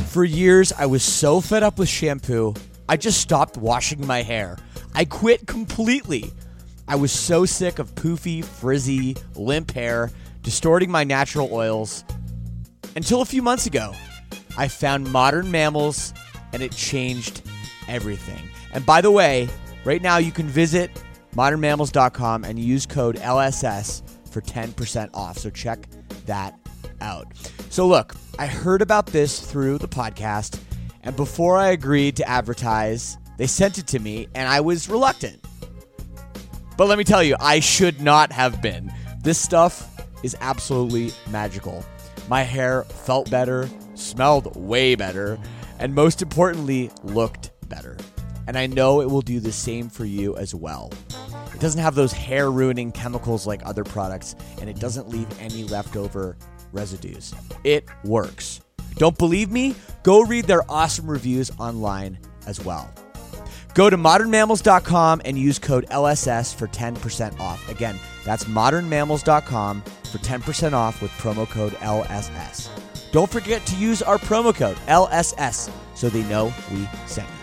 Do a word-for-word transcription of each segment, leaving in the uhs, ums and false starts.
For years, I was so fed up with shampoo, I just stopped washing my hair. I quit completely. I was so sick of poofy, frizzy, limp hair, distorting my natural oils. Until a few months ago, I found Modern Mammals, and it changed everything. And by the way, right now you can visit modern mammals dot com and use code L S S for ten percent off. So check that out. So look, I heard about this through the podcast, and before I agreed to advertise, they sent it to me, and I was reluctant. But let me tell you, I should not have been. This stuff is absolutely magical. My hair felt better, smelled way better, and most importantly, looked better. And I know it will do the same for you as well. It doesn't have those hair-ruining chemicals like other products, and it doesn't leave any leftover residues. It works. Don't believe me? Go read their awesome reviews online as well. Go to modern mammals dot com and use code L S S for ten percent off. Again, that's modern mammals dot com for ten percent off with promo code L S S. Don't forget to use our promo code L S S so they know we sent you.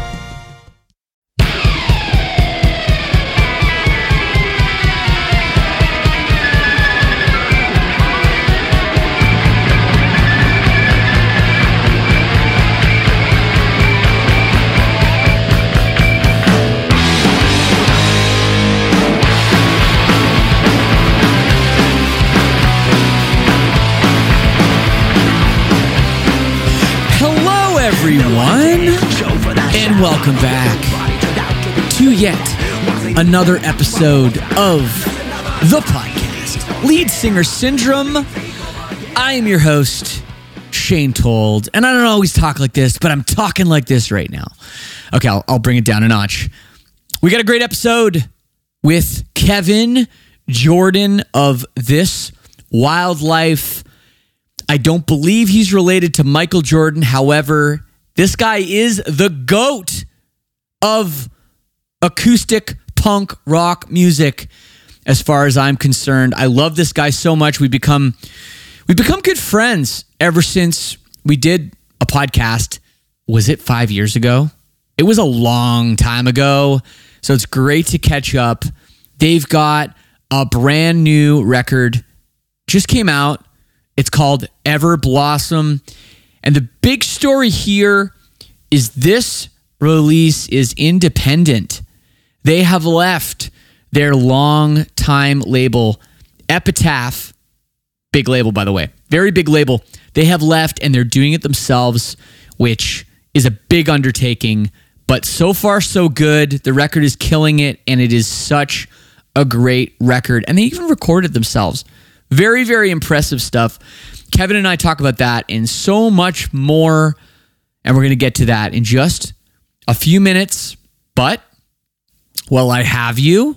Everyone, and welcome back to yet another episode of the podcast, Lead Singer Syndrome. I am your host, Shane Told, and I don't always talk like this, but I'm talking like this right now. Okay, I'll, I'll bring it down a notch. We got a great episode with Kevin Jordan of This Wildlife. I don't believe he's related to Michael Jordan. However, this guy is the GOAT of acoustic punk rock music, as far as I'm concerned. I love this guy so much. We've become we've become good friends ever since we did a podcast. Was it five years ago? It was a long time ago. So it's great to catch up. They've got a brand new record, just came out. It's called Ever Blossom. And the big story here is this release is independent. They have left their long-time label, Epitaph, big label, by the way, very big label. They have left and they're doing it themselves, which is a big undertaking. But so far, so good. The record is killing it, and it is such a great record. And they even recorded themselves. Very, very impressive stuff. Kevin and I talk about that and so much more, and we're going to get to that in just a few minutes. But while I have you,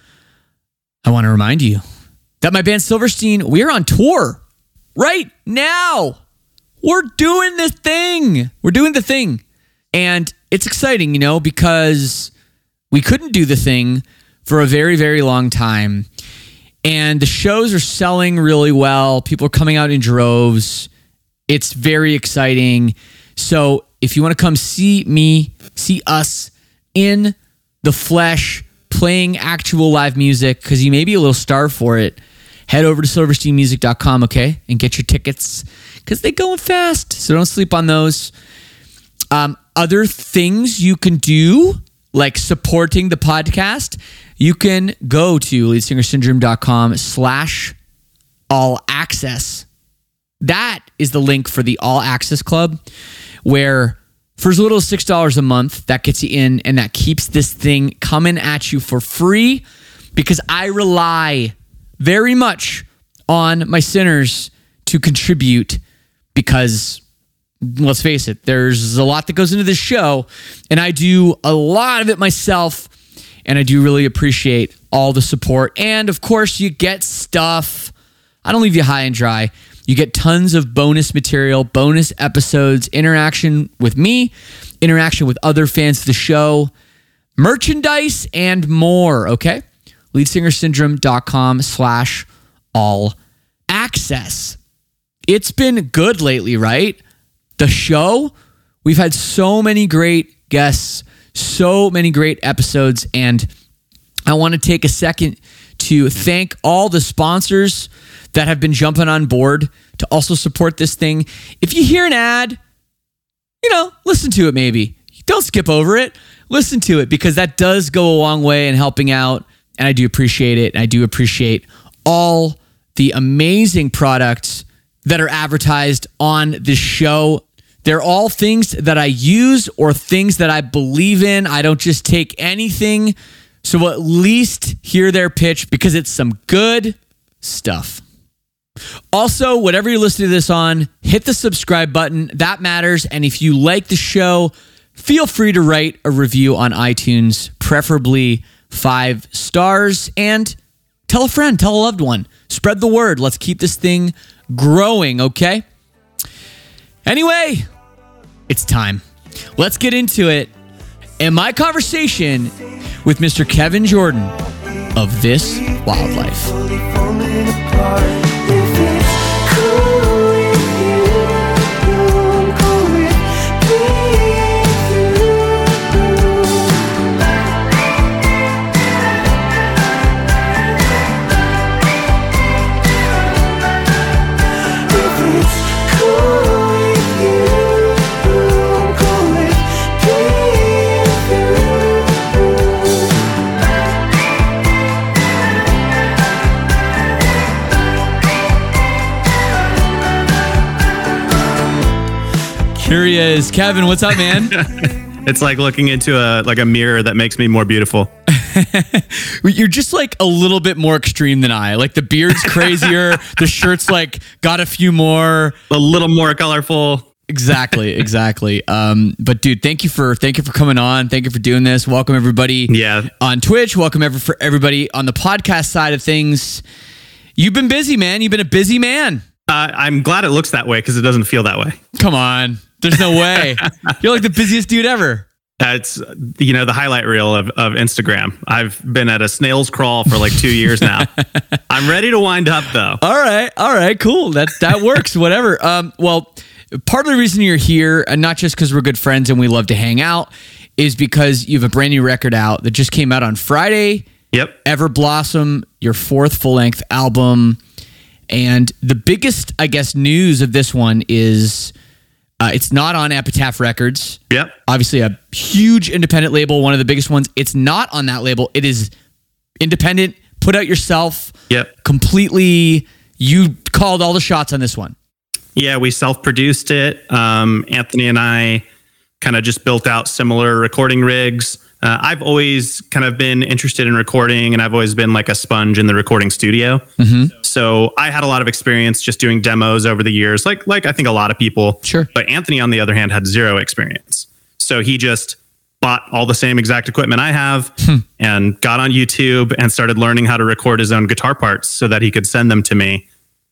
I want to remind you that my band Silverstein, we're on tour right now. We're doing this thing. We're doing the thing. And it's exciting, you know, because we couldn't do the thing for a very, very long time. And the shows are selling really well. People are coming out in droves. It's very exciting. So if you want to come see me, see us in the flesh, playing actual live music, because you may be a little starved for it, head over to silverstein music dot com, okay? And get your tickets, because they're going fast. So don't sleep on those. Um, other things you can do, like supporting the podcast, you can go to leadsingersyndrome.com slash all access. That is the link for the All Access Club, where for as little as six dollars a month, that gets you in, and that keeps this thing coming at you for free, because I rely very much on my sinners to contribute, because let's face it, there's a lot that goes into this show, and I do a lot of it myself. And I do really appreciate all the support. And of course, you get stuff. I don't leave you high and dry. You get tons of bonus material, bonus episodes, interaction with me, interaction with other fans of the show, merchandise, and more, okay? leadsingersyndrome.com slash all access. It's been good lately, right? the show. We've had so many great guests, so many great episodes, and I want to take a second to thank all the sponsors that have been jumping on board to also support this thing. If you hear an ad, you know, listen to it maybe. Don't skip over it. Listen to it, because that does go a long way in helping out, and I do appreciate it. And I do appreciate all the amazing products that are advertised on this show. They're all things that I use or things that I believe in. I don't just take anything. So at least hear their pitch, because it's some good stuff. Also, whatever you're listening to this on, hit the subscribe button. That matters. And if you like the show, feel free to write a review on iTunes, preferably five stars, and tell a friend, tell a loved one. Spread the word. Let's keep this thing growing, okay? Anyway, it's time. Let's get into it. And my conversation with Mister Kevin Jordan of This Wildlife. Here he is. Kevin, what's up, man? It's like looking into a like a mirror that makes me more beautiful. You're just like a little bit more extreme than I. Like the beard's crazier. The shirt's like got a few more. A little more colorful. Exactly, exactly. Um, but dude, thank you for thank you for coming on. Thank you for doing this. Welcome everybody yeah. on Twitch. Welcome every, for everybody on the podcast side of things. You've been busy, man. You've been a busy man. Uh, I'm glad it looks that way, because it doesn't feel that way. Come on. There's no way. You're like the busiest dude ever. That's, you know, the highlight reel of, of Instagram. I've been at a snail's crawl for like two years now. I'm ready to wind up, though. All right. All right. Cool. That that works. Whatever. Um, well, part of the reason you're here, and not just because we're good friends and we love to hang out, is because you have a brand new record out that just came out on Friday. Yep. Ever Blossom, your fourth full-length album. And the biggest, I guess, news of this one is... Uh, it's not on Epitaph Records. Yep. Obviously a huge independent label, one of the biggest ones. It's not on that label. It is independent, put out yourself. Yep. Completely, you called all the shots on this one. Yeah, we self-produced it. Um, Anthony and I kind of just built out similar recording rigs. Uh, I've always kind of been interested in recording, and I've always been like a sponge in the recording studio. Mm-hmm. So I had a lot of experience just doing demos over the years, like like I think a lot of people. Sure. But Anthony, on the other hand, had zero experience. So he just bought all the same exact equipment I have hmm. and got on YouTube and started learning how to record his own guitar parts so that he could send them to me.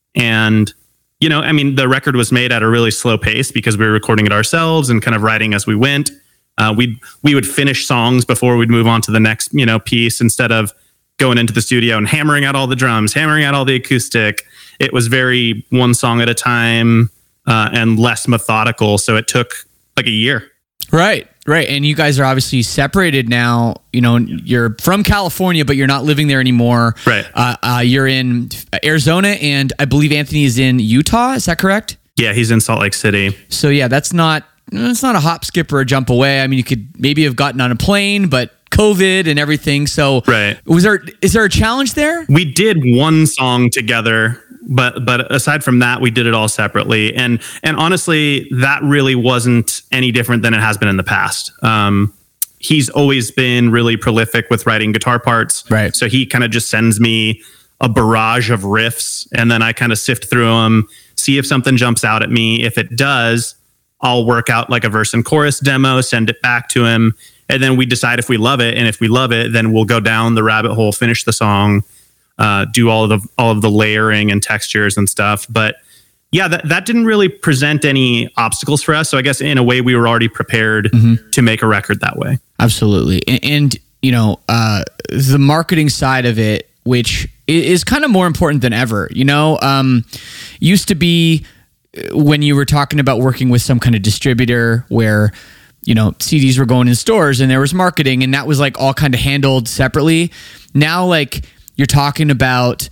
And, you know, I mean, the record was made at a really slow pace because we were recording it ourselves and kind of writing as we went. Uh, we we would finish songs before we'd move on to the next, you know, piece, instead of going into the studio and hammering out all the drums, hammering out all the acoustic. It was very one song at a time uh, and less methodical. So it took like a year. Right, right. And you guys are obviously separated now. You know, you're from California, but you're not living there anymore. Right. Uh, uh, you're in Arizona, and I believe Anthony is in Utah. Is that correct? Yeah, he's in Salt Lake City. So yeah, that's not... It's not a hop, skip, or a jump away. I mean, you could maybe have gotten on a plane, but COVID and everything. So, right. was there? Is there a challenge there? We did one song together, but but aside from that, we did it all separately. And and honestly, that really wasn't any different than it has been in the past. Um, he's always been really prolific with writing guitar parts. Right. So he kind of just sends me a barrage of riffs, and then I kind of sift through them, see if something jumps out at me. If it does, I'll work out like a verse and chorus demo, send it back to him, and then we decide if we love it. And if we love it, then we'll go down the rabbit hole, finish the song, uh, do all of the all of the layering and textures and stuff. But yeah, that, that didn't really present any obstacles for us. So I guess in a way we were already prepared mm-hmm. to make a record that way. Absolutely. And, and you know, uh, the marketing side of it, which is kind of more important than ever, you know, um, used to be, when you were talking about working with some kind of distributor where, you know, C Ds were going in stores and there was marketing and that was like all kind of handled separately. Now, like you're talking about,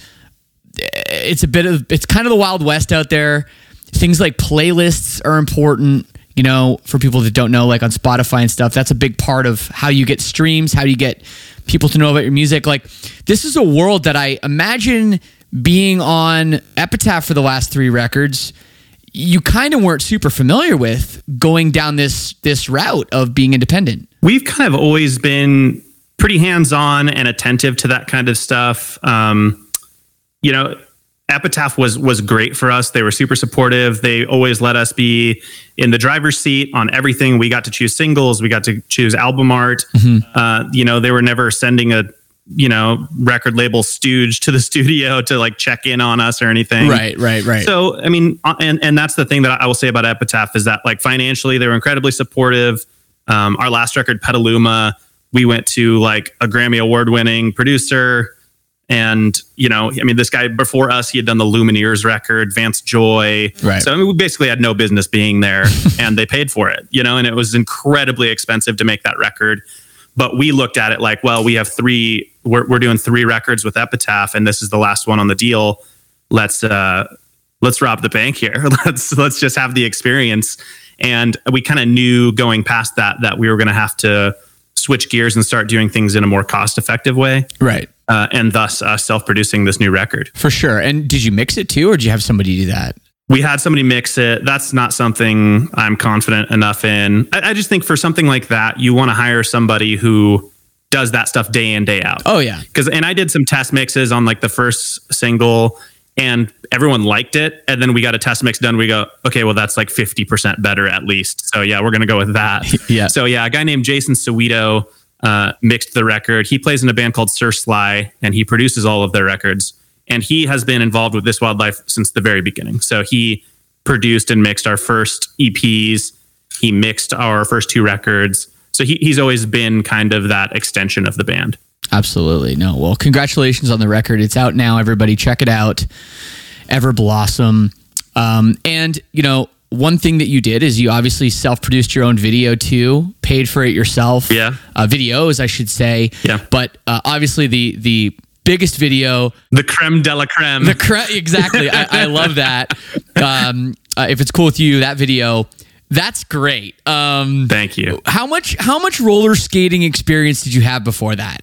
it's a bit of, it's kind of the Wild West out there. Things like playlists are important, you know, for people that don't know, like on Spotify and stuff. That's a big part of how you get streams, how you get people to know about your music. Like this is a world that I imagine being on Epitaph for the last three records, you kind of weren't super familiar with going down this this route of being independent. We've kind of always been pretty hands-on and attentive to that kind of stuff. Um, you know, Epitaph was was great for us. They were super supportive. They always let us be in the driver's seat on everything. We got to choose singles. We got to choose album art. Mm-hmm. Uh, you know, they were never sending a you know, record label stooge to the studio to like check in on us or anything. Right, right, right. So, I mean, and, and that's the thing that I will say about Epitaph is that like financially, they were incredibly supportive. Um, our last record, Petaluma, we went to like a Grammy award winning producer. And, you know, I mean, this guy before us, he had done the Lumineers record, Vance Joy. Right. So I mean, we basically had no business being there and they paid for it, you know, and it was incredibly expensive to make that record. But we looked at it like, well, we have three, we're, we're doing three records with Epitaph, and this is the last one on the deal. Let's uh, let's rob the bank here. let's let's just have the experience. And we kind of knew going past that that we were going to have to switch gears and start doing things in a more cost-effective way. Right. Uh, and thus uh, self-producing this new record. For sure. And did you mix it too, or did you have somebody do that? We had somebody mix it. That's not something I'm confident enough in. I, I just think for something like that, you want to hire somebody who does that stuff day in, day out. Oh, yeah. Because, and I did some test mixes on like the first single and everyone liked it. And then we got a test mix done. We go, okay, well, that's like fifty percent better at least. So yeah, we're going to go with that. Yeah. So yeah, a guy named Jason Sowito uh, mixed the record. He plays in a band called Sir Sly and he produces all of their records. And he has been involved with This Wildlife since the very beginning. So he produced and mixed our first E Ps. He mixed our first two records. So he, he's always been kind of that extension of the band. Absolutely. No. Well, congratulations on the record. It's out now. Everybody check it out. Ever Blossom. Um, and, you know, one thing that you did is you obviously self-produced your own video too, paid for it yourself. Yeah. Uh, videos, I should say. Yeah. But uh, obviously the the... biggest video, the creme de la creme. The cre- exactly. I, I love that. Um, uh, if it's cool with you, that video, that's great. Um, Thank you. How much? How much roller skating experience did you have before that?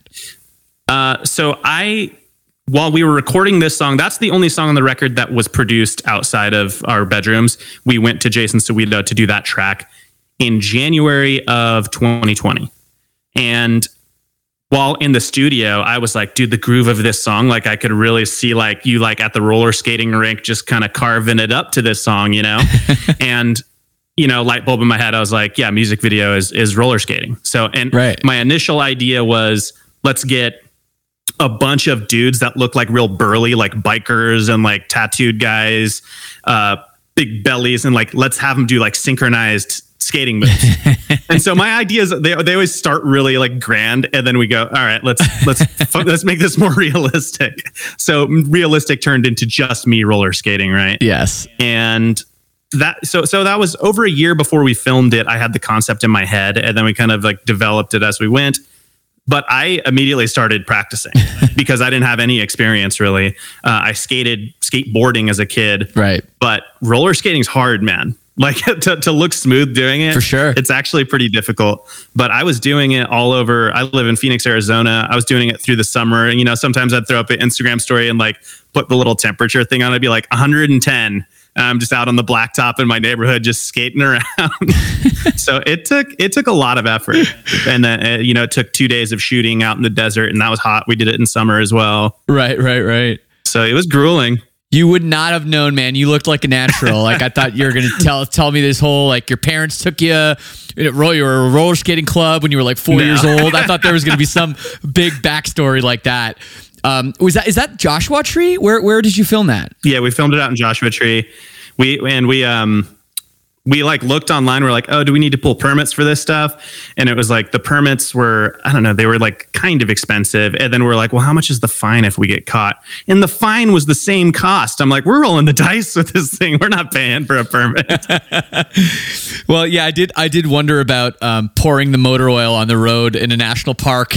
Uh, so I, while we were recording this song, that's the only song on the record that was produced outside of our bedrooms. We went to Jason Sowito to do that track in January of twenty twenty, and while in the studio, I was like, dude, the groove of this song, like I could really see like you like at the roller skating rink, just kind of carving it up to this song, you know? And, you know, light bulb in my head, I was like, yeah, music video is, is roller skating. So, and right. My initial idea was let's get a bunch of dudes that look like real burly, like bikers and like tattooed guys, uh, big bellies. And like, let's have them do like synchronized skating moves. And so my ideas, they they always start really like grand, and then we go, all right, let's let's let's make this more realistic. So realistic turned into just me roller skating, right? Yes. And that so so that was over a year before we filmed it. I had the concept in my head, and then we kind of like developed it as we went. But I immediately started practicing because I didn't have any experience really. Uh, I skated skateboarding as a kid, right? But roller skating's hard, man. Like to, to look smooth doing it. For sure. It's actually pretty difficult. But I was doing it all over. I live in Phoenix, Arizona. I was doing it through the summer. And, you know, sometimes I'd throw up an Instagram story and like put the little temperature thing on. It'd be like one hundred ten. And I'm just out on the blacktop in my neighborhood, just skating around. So it took it took a lot of effort. And then, uh, you know, it took two days of shooting out in the desert, and that was hot. We did it in summer as well. Right, right, right. So it was grueling. You would not have known, man. You looked like a natural. Like I thought you were going to tell tell me this whole, like your parents took you, you were a roller skating club when you were like four no. years old. I thought there was going to be some big backstory like that. Um, was that, is that Joshua Tree? Where, where did you film that? Yeah, we filmed it out in Joshua Tree. We, and we, um, we like looked online. We're like, oh, do we need to pull permits for this stuff? And it was like the permits were, I don't know, they were like kind of expensive. And then we're like, well, how much is the fine if we get caught? And the fine was the same cost. I'm like, we're rolling the dice with this thing. We're not paying for a permit. Well, yeah, I did. I did wonder about um, pouring the motor oil on the road in a national park,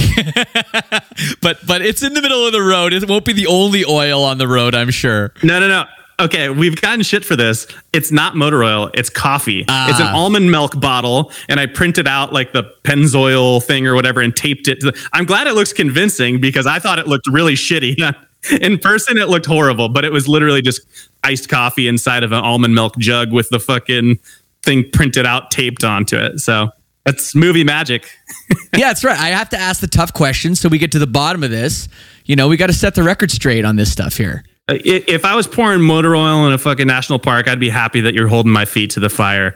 but but it's in the middle of the road. It won't be the only oil on the road, I'm sure. No, no, no. Okay, we've gotten shit for this. It's not motor oil. It's coffee. Ah. It's an almond milk bottle, and I printed out like the Pennzoil thing or whatever and taped it. To the, I'm glad it looks convincing because I thought it looked really shitty. In person, it looked horrible, but it was literally just iced coffee inside of an almond milk jug with the fucking thing printed out, taped onto it. So that's movie magic. Yeah, that's right. I have to ask the tough questions so we get to the bottom of this. You know, we got to set the record straight on this stuff here. If I was pouring motor oil in a fucking national park, I'd be happy that you're holding my feet to the fire.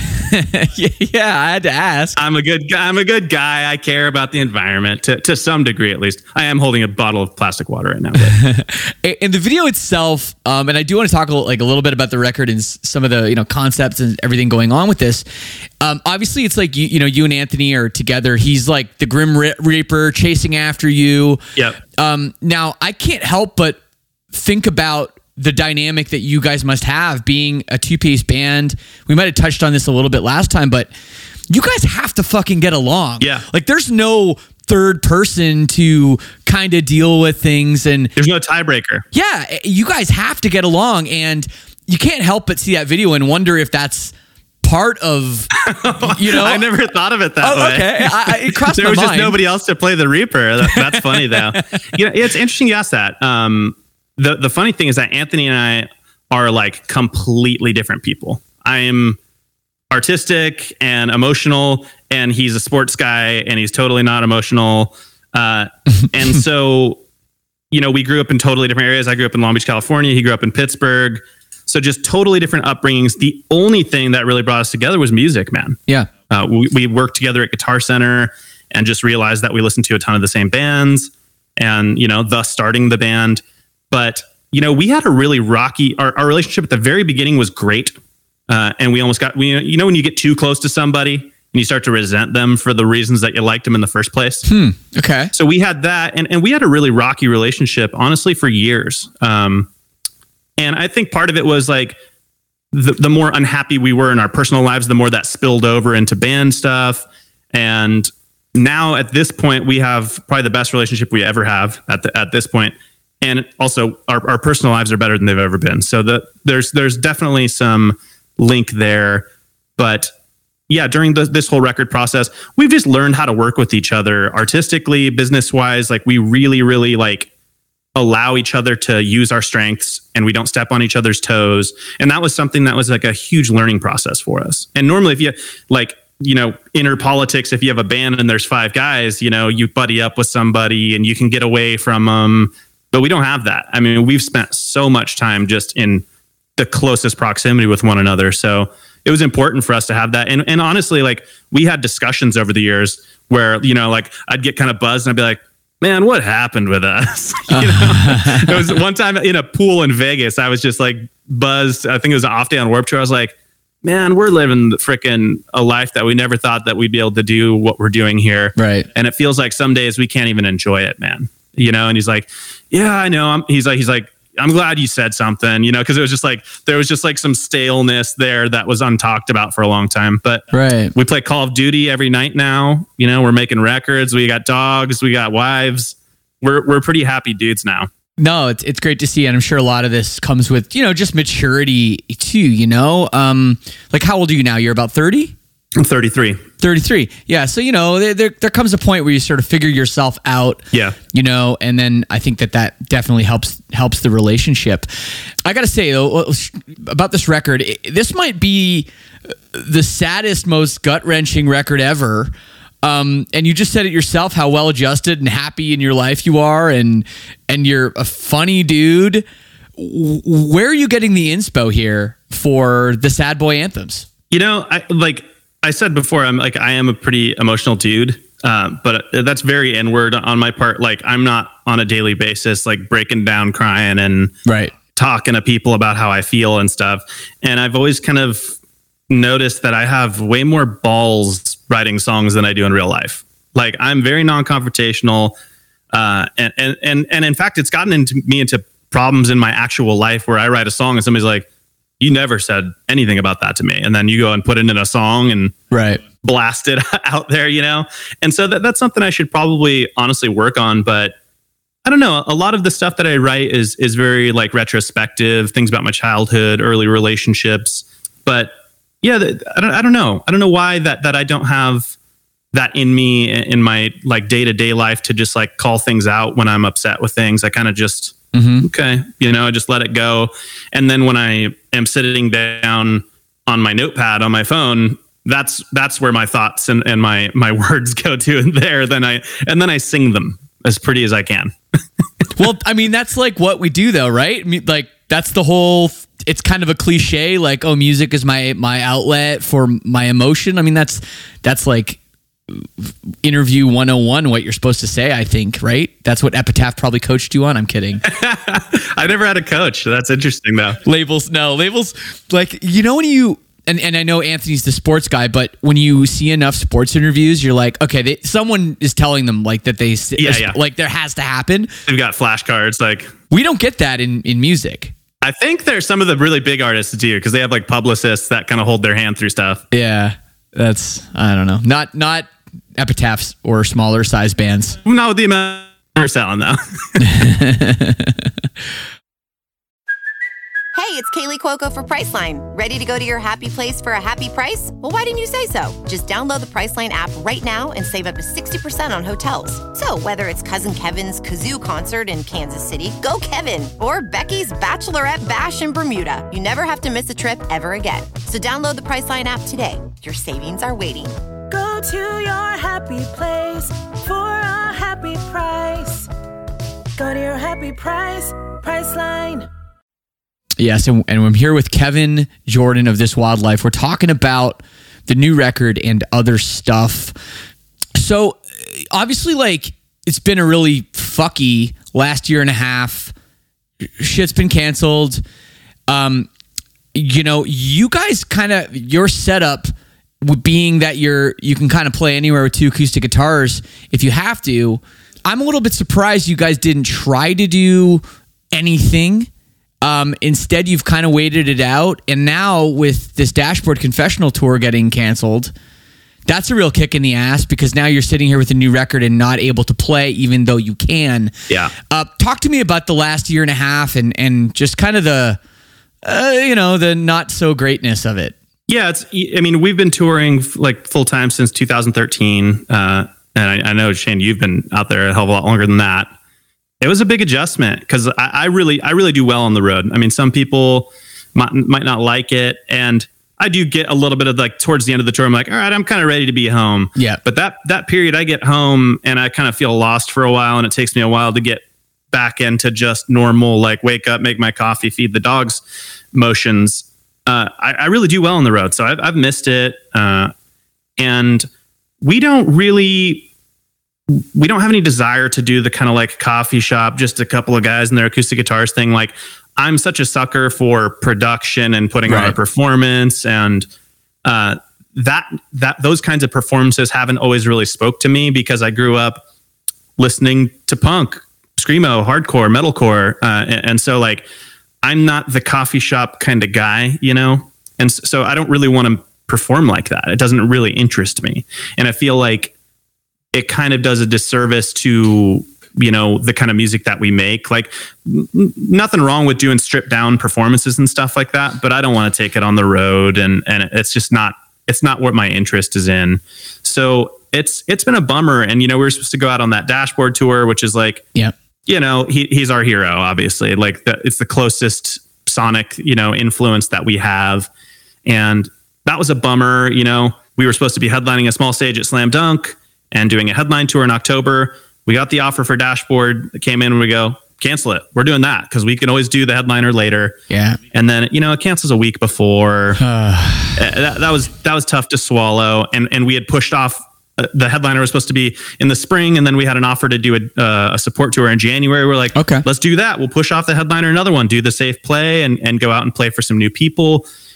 Yeah, I had to ask. I'm a good guy. I'm a good guy. I care about the environment to, to some degree, at least. I am holding a bottle of plastic water right now. In the video itself, um, and I do want to talk a little, like a little bit about the record and s- some of the you know concepts and everything going on with this. Um, obviously, it's like you, you know you and Anthony are together. He's like the Grim Re- Reaper chasing after you. Yep. Um, now I can't help but think about the dynamic that you guys must have being a two-piece band. We might have touched on this a little bit last time, but you guys have to fucking get along. Yeah. Like there's no third person to kind of deal with things. And there's no tiebreaker. Yeah. You guys have to get along, and you can't help but see that video and wonder if that's part of, you know. I never thought of it that oh, way. Okay. I, I, it crossed there my was mind. just nobody else to play the Reaper. That, that's funny though. You know, it's interesting you asked that. Um, The the funny thing is that Anthony and I are like completely different people. I am artistic and emotional, and he's a sports guy, and he's totally not emotional. Uh, and so, you know, we grew up in totally different areas. I grew up in Long Beach, California. He grew up in Pittsburgh. So just totally different upbringings. The only thing that really brought us together was music, man. Yeah. Uh, we, we worked together at Guitar Center and just realized that we listened to a ton of the same bands, and, you know, thus starting the band. But, you know, we had a really rocky, our, our relationship at the very beginning was great. Uh, and we almost got, we, you know, when you get too close to somebody and you start to resent them for the reasons that you liked them in the first place. Hmm. Okay. So we had that, and, and we had a really rocky relationship, honestly, for years. Um, and I think part of it was like the, the more unhappy we were in our personal lives, the more that spilled over into band stuff. And now at this point, we have probably the best relationship we ever have at the, at this point. And also, our, our personal lives are better than they've ever been. So the, there's there's definitely some link there. But yeah, during the, this whole record process, we've just learned how to work with each other artistically, business wise. Like we really, really like allow each other to use our strengths, and we don't step on each other's toes. And that was something that was like a huge learning process for us. And normally, if you like, you know, inner politics, if you have a band and there's five guys, you know, you buddy up with somebody and you can get away from them. But we don't have that. I mean, we've spent so much time just in the closest proximity with one another. So it was important for us to have that. And and honestly, like we had discussions over the years where, you know, like I'd get kind of buzzed and I'd be like, man, what happened with us? you know? It was one time in a pool in Vegas, I was just like buzzed. I think it was an off day on Warped Tour. I was like, man, we're living freaking a life that we never thought that we'd be able to do what we're doing here. Right. And it feels like some days we can't even enjoy it, man. You know, and he's like, yeah, I know. I'm, he's like, he's like, I'm glad you said something, you know, because it was just like, there was just like some staleness there that was untalked about for a long time. But right. We play Call of Duty every night now. You know, we're making records. We got dogs. We got wives. We're we're pretty happy dudes now. No, it's it's great to see. And I'm sure a lot of this comes with, you know, just maturity too, you know, um, like how old are you now? You're about thirty? I'm thirty-three. thirty-three. Yeah. So, you know, there, there there comes a point where you sort of figure yourself out. Yeah. You know, and then I think that that definitely helps helps the relationship. I got to say, though, about this record, it, this might be the saddest, most gut-wrenching record ever. Um, and you just said it yourself, how well-adjusted and happy in your life you are, and and you're a funny dude. Where are you getting the inspo here for the sad boy anthems? You know, I like I said before, I'm like, I am a pretty emotional dude, uh, but that's very inward on my part. Like I'm not on a daily basis, like breaking down, crying and right. talking to people about how I feel and stuff. And I've always kind of noticed that I have way more balls writing songs than I do in real life. Like I'm very non-confrontational. Uh, and, and, and, and in fact, it's gotten into me into problems in my actual life where I write a song and somebody's like, you never said anything about that to me. And then you go and put it in a song and right. blast it out there, you know? And so that, that's something I should probably honestly work on. But I don't know. A lot of the stuff that I write is, is very like retrospective, things about my childhood, early relationships. But yeah, I don't, I don't know. I don't know why that, that I don't have that in me in my like day-to-day life to just like call things out when I'm upset with things. I kind of just, mm-hmm. okay, you know, I just let it go. And then when I am sitting down on my notepad on my phone, that's, that's where my thoughts and, and my, my words go to and there. Then I, and then I sing them as pretty as I can. Well, I mean, that's like what we do though, right? I mean, like that's the whole, it's kind of a cliche, like, oh, music is my, my outlet for my emotion. I mean, that's, that's like, interview one oh one, what you're supposed to say, I think, right? That's what Epitaph probably coached you on. I'm kidding. I never had a coach. That's interesting though. Labels, no, labels. Like, you know, when you, and, and I know Anthony's the sports guy, but when you see enough sports interviews, you're like, okay, they, someone is telling them like that they, yeah, yeah. like there has to happen. They've got flashcards. Like we don't get that in, in music. I think there's some of the really big artists do because they have like publicists that kind of hold their hand through stuff. Yeah. That's, I don't know. Not, not, Epitaphs or smaller size bands. Not with the amount we're selling though. Hey, it's Kaylee Cuoco for Priceline. Ready to go to your happy place for a happy price? Well, why didn't you say so? Just download the Priceline app right now and save up to sixty percent on hotels. So whether it's Cousin Kevin's Kazoo Concert in Kansas City, go Kevin, or Becky's Bachelorette Bash in Bermuda, you never have to miss a trip ever again. So download the Priceline app today. Your savings are waiting. Go to your happy place for a happy price. Go to your happy price, Priceline. Yes, and, and I'm here with Kevin Jordan of This Wildlife. We're talking about the new record and other stuff. So, obviously, like, it's been a really fucky last year and a half. Shit's been canceled. Um, you know, you guys kind of, your setup being that you're you can kind of play anywhere with two acoustic guitars if you have to. I'm a little bit surprised you guys didn't try to do anything. Um, instead, you've kind of waited it out. And now with this Dashboard Confessional tour getting canceled, that's a real kick in the ass because now you're sitting here with a new record and not able to play even though you can. Yeah. Uh, talk to me about the last year and a half and, and just kind of the, uh, you know, the not so greatness of it. Yeah, it's. I mean, we've been touring like full time since two thousand thirteen, uh, and I, I know Shane, you've been out there a hell of a lot longer than that. It was a big adjustment because I, I really, I really do well on the road. I mean, some people might, might not like it, and I do get a little bit of like towards the end of the tour. I'm like, all right, I'm kind of ready to be home. Yeah. But that that period, I get home and I kind of feel lost for a while, and it takes me a while to get back into just normal, like wake up, make my coffee, feed the dogs motions. Uh, I, I really do well on the road, so I've, I've missed it, uh, and we don't really, we don't have any desire to do the kind of like coffee shop, just a couple of guys and their acoustic guitars thing. Like, I'm such a sucker for production and putting right. on a performance, and uh, that that those kinds of performances haven't always really spoke to me because I grew up listening to punk, screamo, hardcore, metalcore, uh, and, and so like. I'm not the coffee shop kind of guy, you know? And so I don't really want to perform like that. It doesn't really interest me. And I feel like it kind of does a disservice to, you know, the kind of music that we make. Like n- nothing wrong with doing stripped down performances and stuff like that, but I don't want to take it on the road. And, and it's just not, it's not what my interest is in. So it's, it's been a bummer. And, you know, we were supposed to go out on that Dashboard tour, which is like, yeah. You know, he he's our hero, obviously. Like the, it's the closest sonic, you know, influence that we have. And that was a bummer. You know, we were supposed to be headlining a small stage at Slam Dunk and doing a headline tour in October. We got the offer for Dashboard. It came in and we go, cancel it. We're doing that because we can always do the headliner later. Yeah. And then, you know, it cancels a week before. that, that was that was tough to swallow. And and we had pushed off. The headliner was supposed to be in the spring, and then we had an offer to do a, uh, a support tour in January. We're like, okay, let's do that. We'll push off the headliner, another one, do the safe play, and and go out and play for some new people.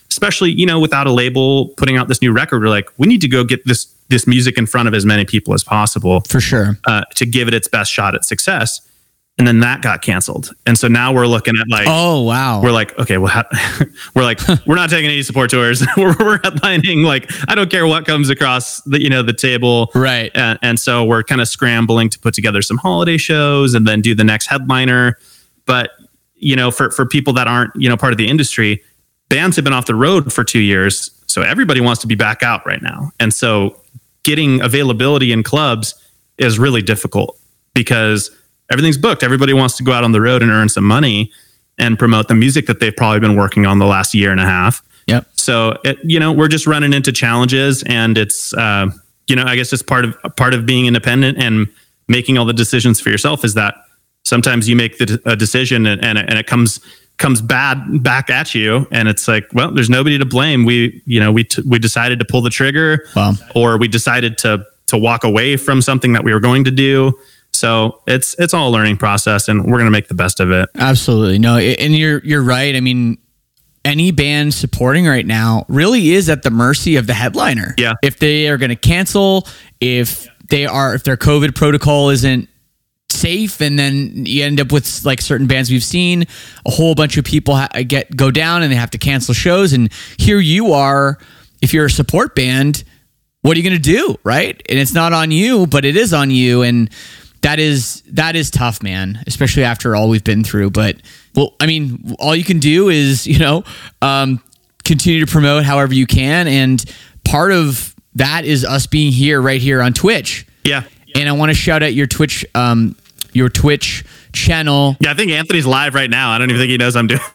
especially, you know, without a label putting out this new record, we're like, we need to go get this this music in front of as many people as possible. For sure. Uh, to give it its best shot at success. And then that got canceled. And so now we're looking at like, oh, wow. We're like, okay, well, ha- we're like, we're not taking any support tours. we're, we're headlining. Like, I don't care what comes across the, you know, the table. Right. And, and so we're kind of scrambling to put together some holiday shows and then do the next headliner. But, you know, for, for people that aren't, you know, part of the industry, bands have been off the road for two years. So everybody wants to be back out right now. And so getting availability in clubs is really difficult because everything's booked. Everybody wants to go out on the road and earn some money and promote the music that they've probably been working on the last year and a half. Yep. So, it, you know, we're just running into challenges, and it's, uh, you know, I guess it's part of part of being independent and making all the decisions for yourself is that sometimes you make the, a decision and, and, and it comes comes bad back at you, and it's like, well, there's nobody to blame. We, you know, we t- we decided to pull the trigger, wow. or we decided to to walk away from something that we were going to do. So it's it's all a learning process, and we're going to make the best of it. Absolutely. No, and you're you're right. I mean, any band supporting right now really is at the mercy of the headliner. Yeah. If they are going to cancel, if they are, if their COVID protocol isn't safe, and then you end up with like certain bands we've seen, a whole bunch of people ha- get go down and they have to cancel shows. And here you are, if you're a support band, what are you going to do, right? And it's not on you, but it is on you, and That is that is tough, man, especially after all we've been through. But, well, I mean, all you can do is, you know, um, continue to promote however you can. And part of that is us being here right here on Twitch. Yeah. And I want to shout out your Twitch, um, your Twitch channel. Yeah, I think Anthony's live right now. I don't even think he knows I'm doing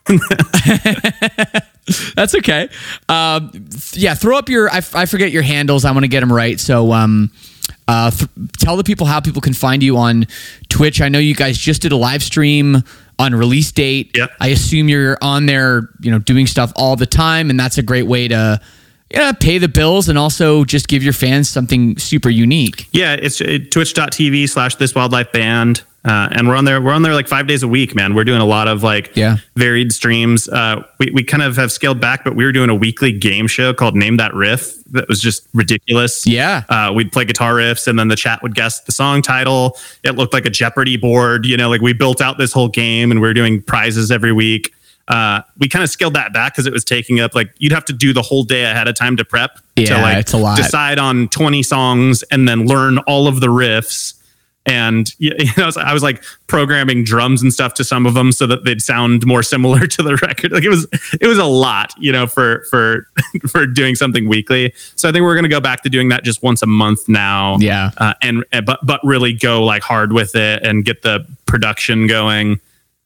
that. That's okay. Um, th- yeah, throw up your, I, f- I forget your handles. I want to get them right. So, um, Uh, th- tell the people how people can find you on Twitch. I know you guys just did a live stream on release date. Yep. I assume you're on there, you know, doing stuff all the time, and that's a great way to, you know, pay the bills and also just give your fans something super unique. Yeah, it's uh, twitch.tv slash this wildlife band. Uh, and we're on there, we're on there like five days a week, man. We're doing a lot of like yeah. varied streams. Uh, we, we kind of have scaled back, but we were doing a weekly game show called Name That Riff. That was just ridiculous. Yeah. Uh, we'd play guitar riffs and then the chat would guess the song title. It looked like a Jeopardy board, you know, like we built out this whole game and we were doing prizes every week. Uh, we kind of scaled that back because it was taking up like you'd have to do the whole day ahead of time to prep. Yeah, to like it's a lot. Decide on twenty songs and then learn all of the riffs. And you know, I was like programming drums and stuff to some of them so that they'd sound more similar to the record. Like it was, it was a lot, you know, for for for doing something weekly. So I think we're going to go back to doing that just once a month now. Yeah, uh, and, and but but really go like hard with it and get the production going.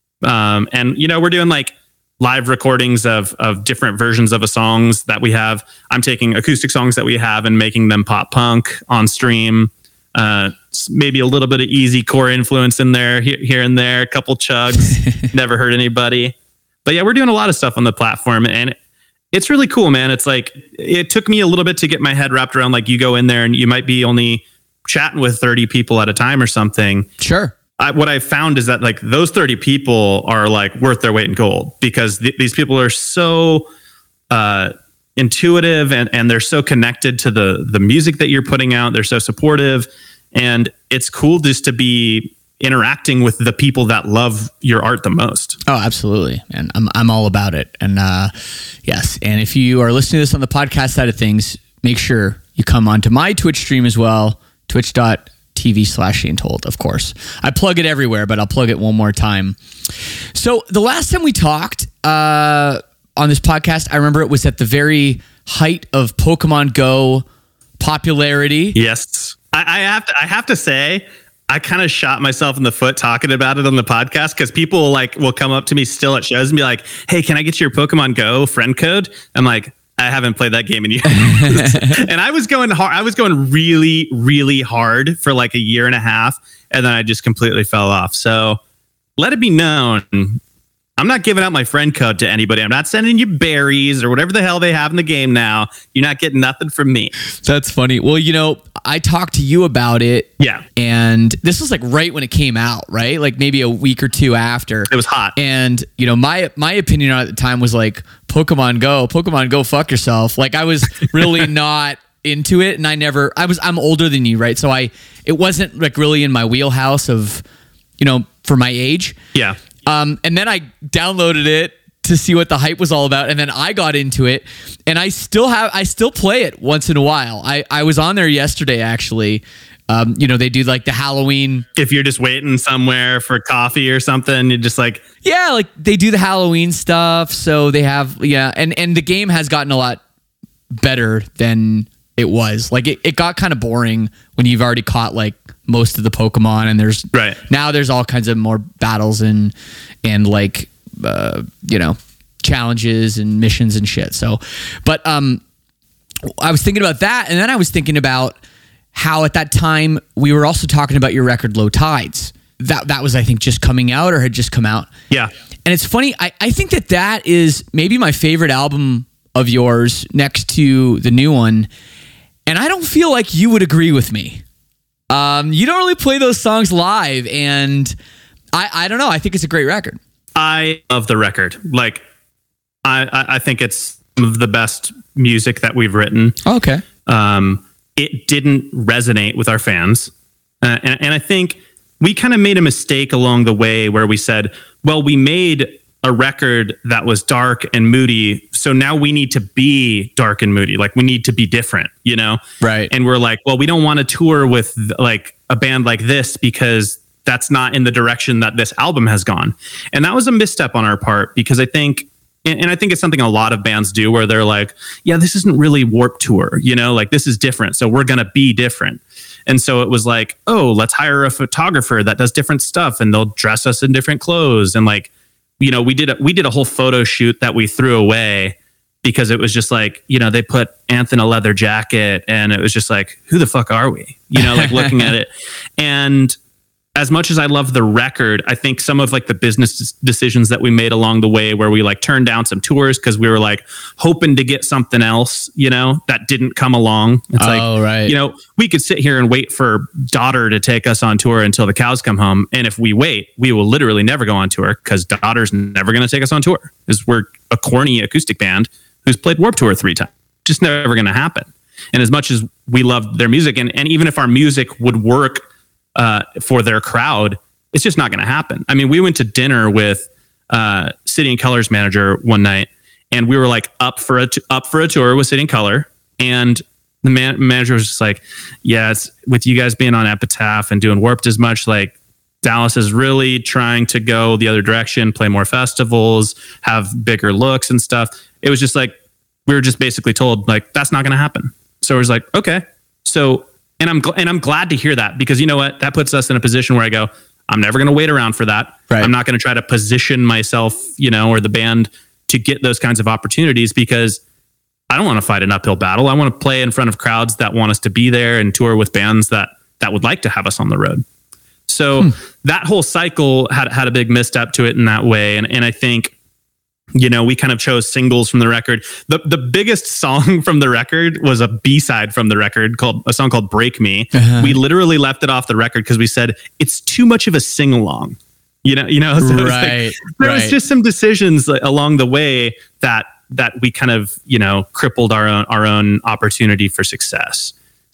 Um, and you know, we're doing like live recordings of of different versions of a songs that we have. I'm taking acoustic songs that we have and making them pop punk on stream. Uh, maybe a little bit of easy core influence in there, here, here and there, a couple chugs, never hurt anybody. But yeah, we're doing a lot of stuff on the platform, and it's really cool, man. It's like, it took me a little bit to get my head wrapped around, like you go in there and you might be only chatting with thirty people at a time or something. Sure. I, what I've found is that like those thirty people are like worth their weight in gold because th- these people are so, uh, intuitive and, and they're so connected to the the music that you're putting out. They're so supportive, and it's cool just to be interacting with the people that love your art the most. Oh, absolutely. And I'm I'm all about it. And uh, yes, and if you are listening to this on the podcast side of things, make sure you come onto my Twitch stream as well, twitch.tv slash Shane Told, of course. I plug it everywhere, but I'll plug it one more time. So the last time we talked, uh, on this podcast, I remember it was at the very height of Pokemon Go popularity. Yes. I, I have to I have to say, I kind of shot myself in the foot talking about it on the podcast because people like will come up to me still at shows and be like, hey, can I get your Pokemon Go friend code? I'm like, I haven't played that game in years. And I was going hard. I was going really, really hard for like a year and a half. And then I just completely fell off. So let it be known, I'm not giving out my friend code to anybody. I'm not sending you berries or whatever the hell they have in the game now. You're not getting nothing from me. That's funny. Well, you know, I talked to you about it. Yeah. And this was like right when it came out, right? Like maybe a week or two after. It was hot. And, you know, my my opinion on it at the time was like, Pokemon Go, Pokemon Go, fuck yourself. Like I was really not into it. And I never, I was, I'm older than you, right? So I, it wasn't like really in my wheelhouse of, you know, for my age. Yeah. Um, and then I downloaded it to see what the hype was all about. And then I got into it and I still have, I still play it once in a while. I, I was on there yesterday, actually. Um, you know, they do like the Halloween. If you're just waiting somewhere for coffee or something, you're just like, yeah, like they do the Halloween stuff. So they have, yeah. And, and the game has gotten a lot better than it was. Like it, it got kind of boring when you've already caught like most of the Pokemon and there's right now there's all kinds of more battles and, and like, Uh, you know, challenges and missions and shit. So, but um, I was thinking about that, and then I was thinking about how at that time we were also talking about your record Low Tides. That that was, I think, just coming out or had just come out. Yeah. And it's funny, I, I think that that is maybe my favorite album of yours next to the new one, and I don't feel like you would agree with me. Um, you don't really play those songs live, and I, I don't know, I think it's a great record. I love the record. Like, I, I think it's some of the best music that we've written. Okay. Um, it didn't resonate with our fans. Uh, and, and I think we kind of made a mistake along the way where we said, well, we made a record that was dark and moody. So now we need to be dark and moody. Like we need to be different, you know? Right. And we're like, well, we don't want to tour with like a band like this because that's not in the direction that this album has gone. And that was a misstep on our part because I think, and I think it's something a lot of bands do where they're like, yeah, this isn't really Warped Tour, you know, like this is different. So we're going to be different. And so it was like, oh, let's hire a photographer that does different stuff and they'll dress us in different clothes. And like, you know, we did a, we did a whole photo shoot that we threw away because it was just like, you know, they put Anth in a leather jacket and it was just like, who the fuck are we? You know, like looking at it. And as much as I love the record, I think some of like the business decisions that we made along the way where we like turned down some tours because we were like hoping to get something else, you know, that didn't come along. It's oh, like, right. you know, we could sit here and wait for Daughter to take us on tour until the cows come home. And if we wait, we will literally never go on tour because Daughter's never going to take us on tour because we're a corny acoustic band who's played Warped Tour three times. Just never going to happen. And as much as we love their music and, and even if our music would work Uh, for their crowd, it's just not going to happen. I mean, we went to dinner with uh, City and Color's manager one night, and we were like up for a t- up for a tour with City and Color, and the man- manager was just like, "Yeah, it's with you guys being on Epitaph and doing Warped as much. Like, Dallas is really trying to go the other direction, play more festivals, have bigger looks and stuff." It was just like we were just basically told like that's not going to happen. So it was like, okay, so. And I'm gl- and I'm glad to hear that because you know what? That puts us in a position where I go, I'm never going to wait around for that. Right. I'm not going to try to position myself, you know, or the band to get those kinds of opportunities because I don't want to fight an uphill battle. I want to play in front of crowds that want us to be there and tour with bands that that would like to have us on the road. So hmm. that whole cycle had had a big misstep to it in that way. And and I think, you know, we kind of chose singles from the record. The the biggest song from the record was a B-side from the record called a song called Break Me. Uh-huh. We literally left it off the record because we said it's too much of a sing-along. You know, you know, so right, like, there right. was just some decisions like, along the way that that we kind of, you know, crippled our own our own opportunity for success.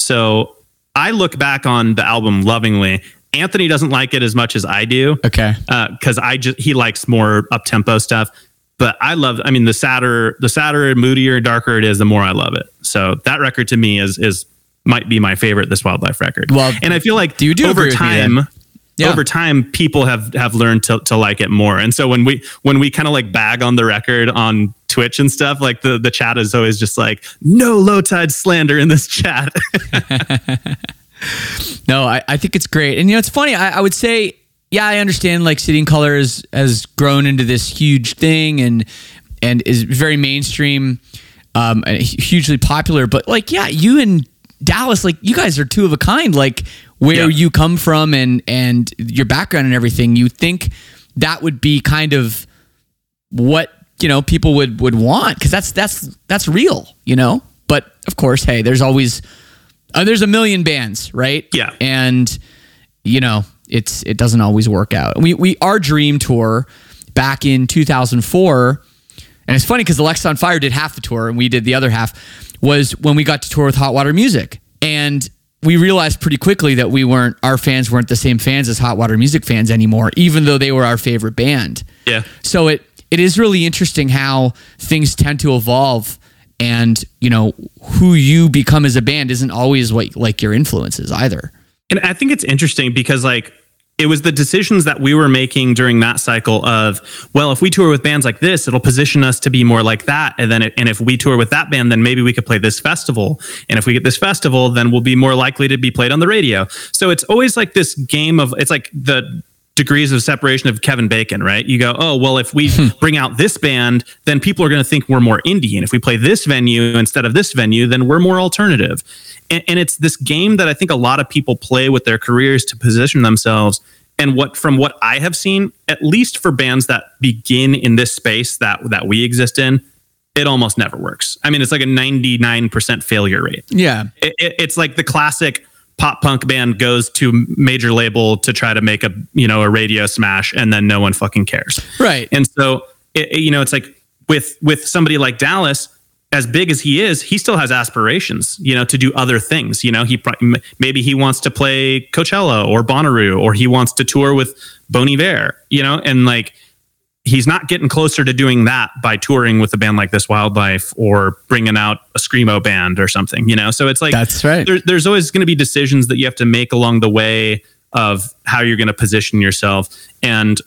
So I look back on the album lovingly. Anthony doesn't like it as much as I do. Okay. Because uh, I just he likes more up-tempo stuff. But I love, I mean, the sadder, the sadder, moodier, darker it is, the more I love it. So that record to me is, is might be my favorite This Wildlife record. Well, and I feel like do you do over time, yeah. over time, people have, have learned to, to like it more. And so when we, when we kind of like bag on the record on Twitch and stuff, like the, the chat is always just like, no Low Tide slander in this chat. No, I, I think it's great. And, you know, it's funny. I, I would say, yeah, I understand like City and Color has, has grown into this huge thing and and is very mainstream, um, and hugely popular. But like, yeah, you and Dallas, like you guys are two of a kind. Like where yeah. you come from and and your background and everything, you think that would be kind of what, you know, people would would want because that's that's that's real, you know. But of course, hey, there's always Uh, there's a million bands, right? Yeah. And, you know, it's it doesn't always work out. We we our dream tour back in two thousand four, and it's funny because Alexis on Fire did half the tour and we did the other half, was when we got to tour with Hot Water Music. And we realized pretty quickly that we weren't, our fans weren't the same fans as Hot Water Music fans anymore, even though they were our favorite band. Yeah. So it it is really interesting how things tend to evolve, and, you know, who you become as a band isn't always what, like your influences either. And I think it's interesting because, like, it was the decisions that we were making during that cycle of, well, if we tour with bands like this, it'll position us to be more like that. And then, it, and if we tour with that band, then maybe we could play this festival. And if we get this festival, then we'll be more likely to be played on the radio. So it's always like this game of, it's like the degrees of separation of Kevin Bacon, right? You go, oh, well, if we bring out this band, then people are going to think we're more indie. And if we play this venue instead of this venue, then we're more alternative. And, and it's this game that I think a lot of people play with their careers to position themselves. And what, from what I have seen, at least for bands that begin in this space that that we exist in, it almost never works. I mean, it's like a ninety-nine percent failure rate. Yeah. It, it, it's like the classic pop punk band goes to major label to try to make a, you know, a radio smash, and then no one fucking cares. Right. And so, it, it, you know, it's like with with somebody like Dallas, as big as he is, he still has aspirations, you know, to do other things. You know, he maybe he wants to play Coachella or Bonnaroo, or he wants to tour with Bon Iver, you know, and like, he's not getting closer to doing that by touring with a band like This Wildlife or bringing out a Screamo band or something, you know? So it's like, that's right. There, there's always going to be decisions that you have to make along the way of how you're going to position yourself. And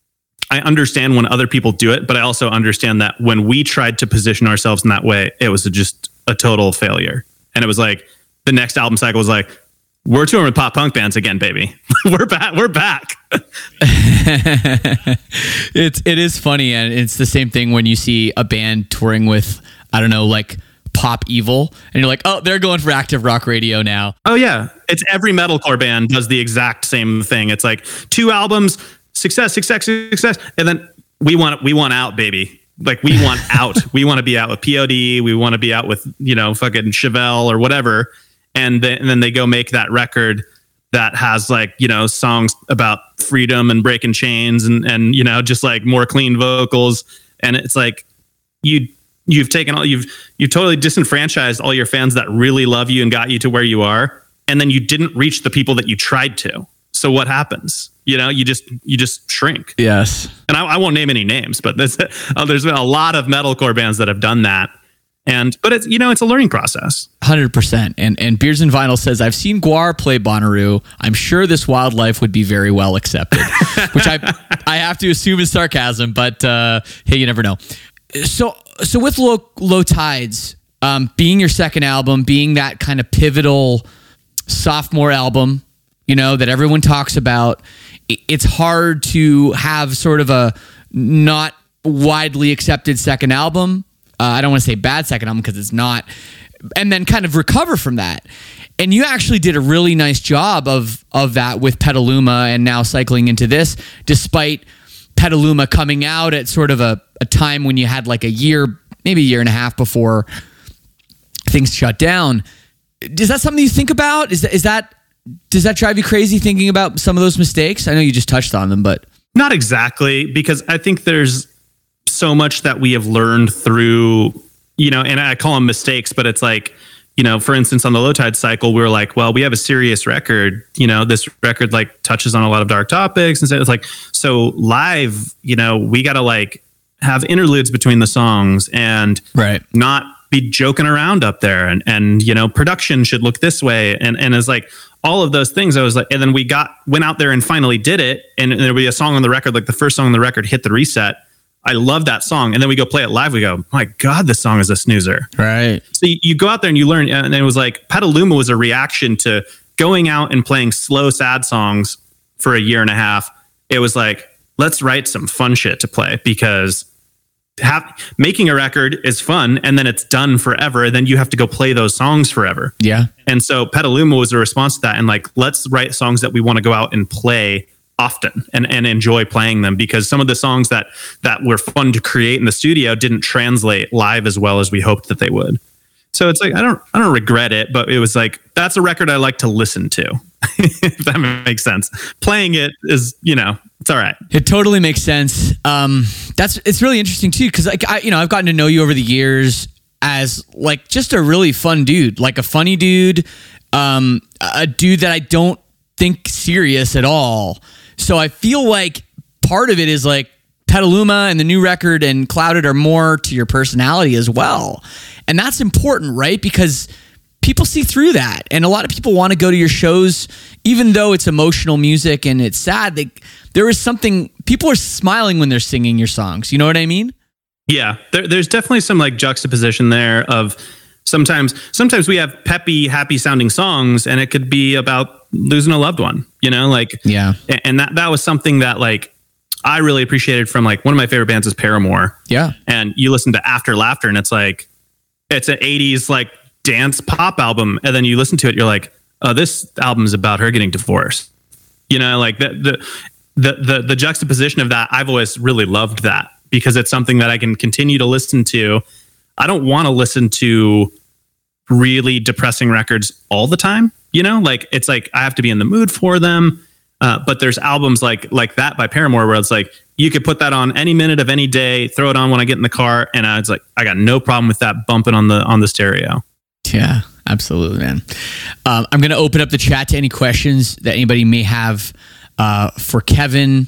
I understand when other people do it, but I also understand that when we tried to position ourselves in that way, it was just a total failure. And it was like, the next album cycle was like, we're touring with pop punk bands again, baby. we're back. We're back. it's it is funny, and it's the same thing when you see a band touring with, I don't know, like Pop Evil, and you're like, oh, they're going for active rock radio now. Oh yeah, it's every metalcore band does the exact same thing. It's like two albums, success, success, success, and then we want we want out, baby. Like we want out. We want to be out with P O D. We want to be out with, you know, fucking Chevelle or whatever. And then, and then they go make that record that has, like, you know, songs about freedom and breaking chains and, and, you know, just like more clean vocals. And it's like, you, you've taken all, you've, you've totally disenfranchised all your fans that really love you and got you to where you are. And then you didn't reach the people that you tried to. So what happens? You know, you just, you just shrink. Yes. And I, I won't name any names, but there's, uh, there's been a lot of metalcore bands that have done that. And, but it's, you know, it's a learning process. one hundred percent. And and Beers and Vinyl says, I've seen Guar play Bonnaroo. I'm sure This Wildlife would be very well accepted, which I I have to assume is sarcasm, but uh, hey, you never know. So so with Low, Low Tides, um, being your second album, being that kind of pivotal sophomore album, you know, that everyone talks about, it's hard to have sort of a not widely accepted second album. Uh, I don't want to say bad second album because it's not, and then kind of recover from that. And you actually did a really nice job of of that with Petaluma, and now cycling into this, despite Petaluma coming out at sort of a, a time when you had like a year, maybe a year and a half before things shut down. Is that something you think about? Is that, is that, does that drive you crazy thinking about some of those mistakes? I know you just touched on them, but. Not exactly, because I think there's so much that we have learned through, you know, and I call them mistakes, but it's like, you know, for instance, on the Low Tide cycle, we were like, well, we have a serious record, you know, this record like touches on a lot of dark topics. And so it's like, so live, you know, we got to like have interludes between the songs and right. not be joking around up there. And, and, you know, production should look this way. And, and it's like all of those things. I was like, and then we got, went out there and finally did it. And there'd be a song on the record, like the first song on the record hit the reset. I love that song. And then we go play it live. We go, my God, this song is a snoozer. Right. So you, you go out there and you learn. And it was like, Petaluma was a reaction to going out and playing slow, sad songs for a year and a half. It was like, let's write some fun shit to play, because have, making a record is fun and then it's done forever. And then you have to go play those songs forever. Yeah. And so Petaluma was a response to that. And like, let's write songs that we want to go out and play often and, and enjoy playing them, because some of the songs that that were fun to create in the studio didn't translate live as well as we hoped that they would. So it's like I don't I don't regret it, but it was like that's a record I like to listen to. If that makes sense. Playing it is, you know, it's all right. It totally makes sense. Um, that's it's really interesting too, because like I, you know, I've gotten to know you over the years as like just a really fun dude, like a funny dude, um, a dude that I don't think serious at all. So I feel like part of it is like Petaluma and the new record and Clouded are more to your personality as well. And that's important, right? Because people see through that. And a lot of people want to go to your shows, even though it's emotional music and it's sad. They, there is something, people are smiling when they're singing your songs. You know what I mean? Yeah, there, there's definitely some like juxtaposition there of sometimes, sometimes we have peppy, happy sounding songs and it could be about losing a loved one, you know, like, yeah. And that, that was something that like, I really appreciated from like one of my favorite bands is Paramore. Yeah. And you listen to After Laughter and it's like, it's an eighties like dance pop album. And then you listen to it, you're like, oh, this album is about her getting divorced. You know, like the, the, the, the, the juxtaposition of that, I've always really loved that because it's something that I can continue to listen to. I don't want to listen to really depressing records all the time. You know, like it's like I have to be in the mood for them. Uh, but there's albums like like that by Paramore where it's like you could put that on any minute of any day, throw it on when I get in the car, and I was like, I got no problem with that bumping on the on the stereo. Yeah, absolutely, man. Um, I'm going to open up the chat to any questions that anybody may have uh, for Kevin.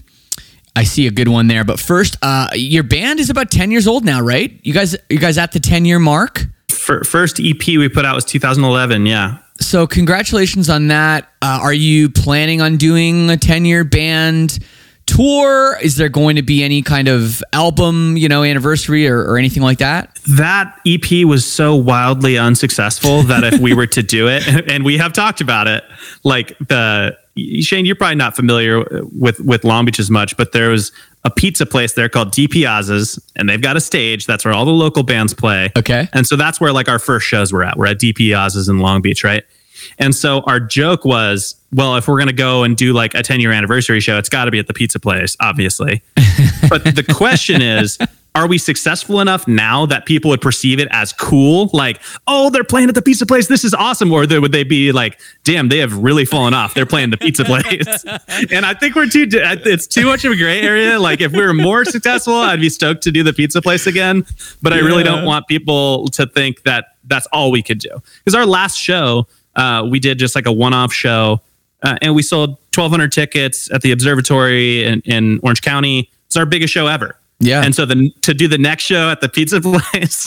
I see a good one there, but first, uh, your band is about ten years old now, right? You guys, you guys at the ten year mark? For, first E P we put out was two thousand eleven. Yeah. So congratulations on that. Uh, are you planning on doing a ten year band tour? Is there going to be any kind of album, you know, anniversary or, or anything like that? That E P was so wildly unsuccessful that if we were to do it, and we have talked about it, like the Shane, you're probably not familiar with with Long Beach as much, but there was a pizza place there called D Piazza's, and they've got a stage. That's where all the local bands play. Okay. And so that's where like our first shows were at. We're at D Piazza's in Long Beach, right? And so our joke was, well, if we're going to go and do like a ten year anniversary show, it's got to be at the pizza place, obviously. But the question is, are we successful enough now that people would perceive it as cool? Like, oh, they're playing at the pizza place. This is awesome. Or would they be like, damn, they have really fallen off. They're playing the pizza place. And I think we're too, it's too much of a gray area. Like if we were more successful, I'd be stoked to do the pizza place again. But I really don't want people to think that that's all we could do. Because our last show, uh, we did just like a one-off show uh, and we sold twelve hundred tickets at the Observatory in, in Orange County. It's our biggest show ever. Yeah. And so the, to do the next show at the pizza place,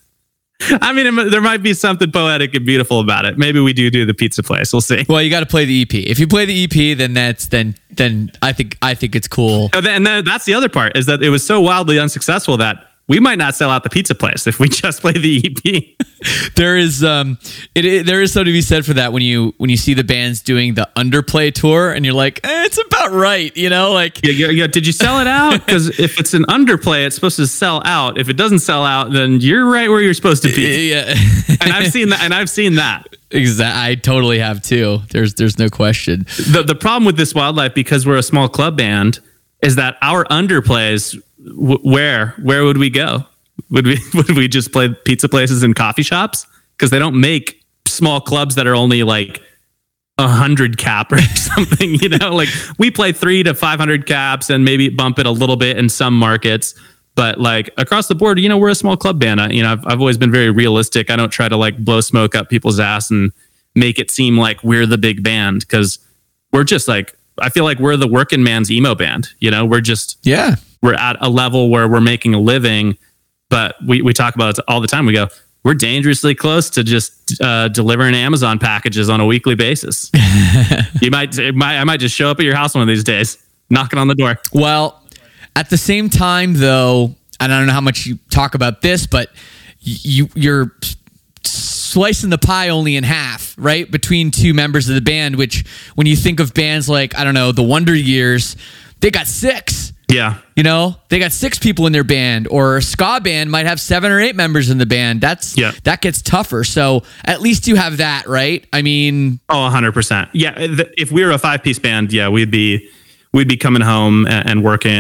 I mean, it, there might be something poetic and beautiful about it. Maybe we do do the pizza place. We'll see. Well, you got to play the E P. If you play the E P, then that's then then I think I think it's cool. And then, that's the other part is that it was so wildly unsuccessful that we might not sell out the pizza place if we just play the E P. There is um, it, it there is something to be said for that when you when you see the bands doing the underplay tour and you're like, eh, it's about right, you know, like yeah, yeah, yeah. Did you sell it out? Because if it's an underplay, it's supposed to sell out. If it doesn't sell out, then you're right where you're supposed to be. Yeah, and I've seen that. And I've seen that. Exactly, I totally have too. There's there's no question. The the problem with this Wildlife, because we're a small club band, is that our underplays. W- where where would we go? Would we would we just play pizza places and coffee shops? Because they don't make small clubs that are only like a hundred cap or something. You know, like we play three to five hundred caps and maybe bump it a little bit in some markets. But like across the board, you know, we're a small club band. I, you know, I've I've always been very realistic. I don't try to like blow smoke up people's ass and make it seem like we're the big band because we're just like I feel like we're the working man's emo band. You know, we're just yeah. We're at a level where we're making a living, but we, we talk about it all the time. We go, we're dangerously close to just uh, delivering Amazon packages on a weekly basis. you might, it might, I might just show up at your house one of these days, knocking on the door. Well, at the same time, though, and I don't know how much you talk about this, but you you're slicing the pie only in half, right? Between two members of the band, which when you think of bands like, I don't know, the Wonder Years, they got six. Yeah. You know, they got six people in their band, or a ska band might have seven or eight members in the band. That's yeah. that gets tougher. So at least you have that, right? I mean, oh, one hundred percent. Yeah, if we were a five piece band, yeah, we'd be we'd be coming home and working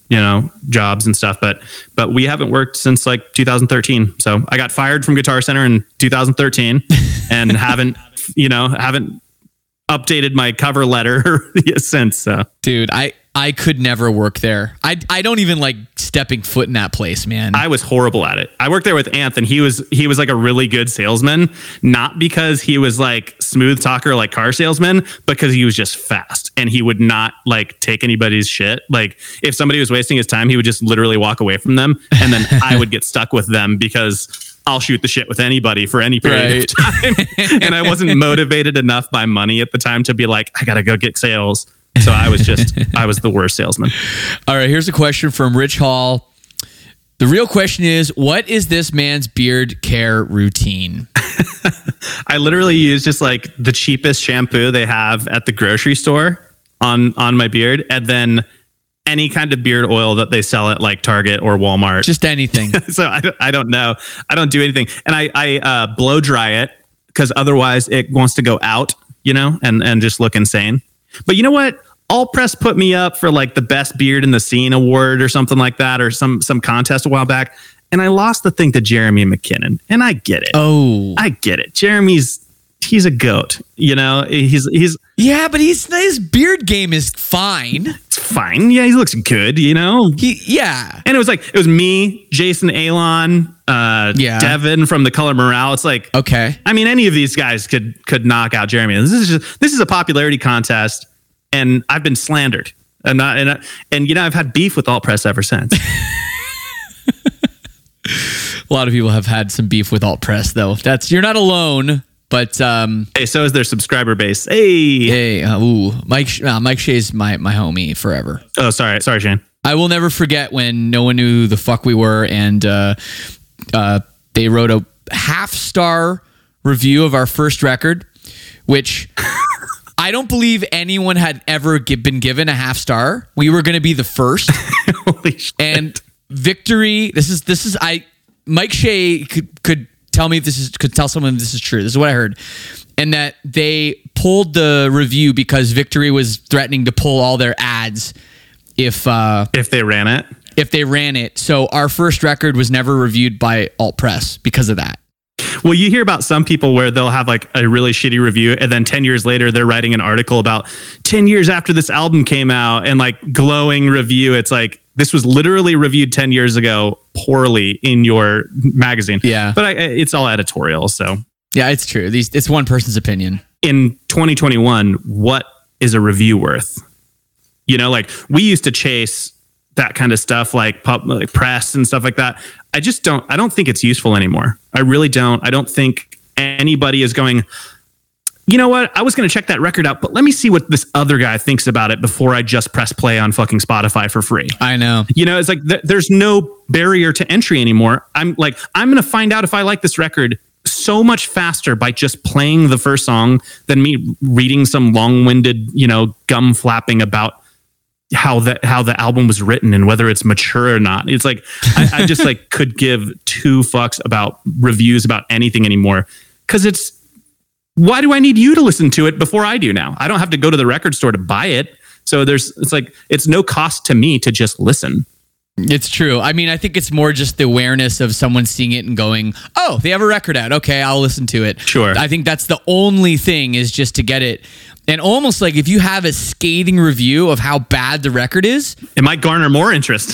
you know, jobs and stuff, but but we haven't worked since like two thousand thirteen. So I got fired from Guitar Center in two thousand thirteen and haven't, you know, haven't updated my cover letter since. So. Dude, I I could never work there. I I don't even like stepping foot in that place, man. I was horrible at it. I worked there with Anth, and he was he was like a really good salesman, not because he was like smooth talker like car salesman, because he was just fast and he would not like take anybody's shit. Like if somebody was wasting his time, he would just literally walk away from them, and then I would get stuck with them because I'll shoot the shit with anybody for any period Right. of time. And I wasn't motivated enough by money at the time to be like, I gotta go get sales. So I was just, I was the worst salesman. All right, here's a question from Rich Hall. The real question is, what is this man's beard care routine? I literally use just like the cheapest shampoo they have at the grocery store on, on my beard. And then any kind of beard oil that they sell at like Target or Walmart. Just anything. So I don't, I don't know. I don't do anything. And I, I uh, blow dry it because otherwise it wants to go out, you know, and, and just look insane. But you know what? Alt Press put me up for like the best beard in the scene award or something like that, or some some contest a while back. And I lost the thing to Jeremy McKinnon. And I get it. Oh. I get it. Jeremy's he's a goat. You know, he's he's Yeah, but he's his beard game is fine. it's fine. Yeah, he looks good, you know. He yeah. And it was like it was me, Jason Alon, uh Yeah. Devin from The Color Morale. It's like Okay. I mean, any of these guys could could knock out Jeremy. This is just this is a popularity contest. And I've been slandered, and not, and and you know I've had beef with Alt Press ever since. A lot of people have had some beef with Alt Press, though. That's you're not alone. But um, Hey, so is their subscriber base. Hey, hey, uh, ooh, Mike uh, Mike Shea's my my homie forever. oh sorry, sorry, Shane. I will never forget when no one knew who the fuck we were, and uh, uh, they wrote a half star review of our first record, which. I don't believe anyone had ever gi- been given a half star. We were going to be the first. Holy shit! And Victory. This is this is I. Mike Shea could could tell me if this is could tell someone if this is true. This is what I heard, and that they pulled the review because Victory was threatening to pull all their ads if uh, if they ran it, if they ran it. So our first record was never reviewed by Alt Press because of that. well, you hear about some people where they'll have like a really shitty review, and then ten years later they're writing an article about ten years after this album came out, and like glowing review. It's like this was literally reviewed ten years ago poorly in your magazine. Yeah. but I, it's all editorial, so. Yeah, it's true. These it's one person's opinion. In twenty twenty-one, what is a review worth? You know, like we used to chase that kind of stuff, like pub, like press and stuff like that. I just don't, I don't think it's useful anymore. I really don't. I don't think anybody is going, you know what? I was going to check that record out, but let me see what this other guy thinks about it before I just press play on fucking Spotify for free. I know. You know, it's like th- there's no barrier to entry anymore. I'm like, I'm going to find out if I like this record so much faster by just playing the first song than me reading some long-winded, you know, gum flapping about how the how the album was written and whether it's mature or not. It's like I, I just like could give two fucks about reviews about anything anymore, because it's why do I need you to listen to it before I do now? I don't have to go to the record store to buy it. So there's it's like it's no cost to me to just listen. It's true. I mean, I think it's more just the awareness of someone seeing it and going, oh, they have a record out. Okay, I'll listen to it. Sure. I think that's the only thing is just to get it. And almost like if you have a scathing review of how bad the record is, It might garner more interest.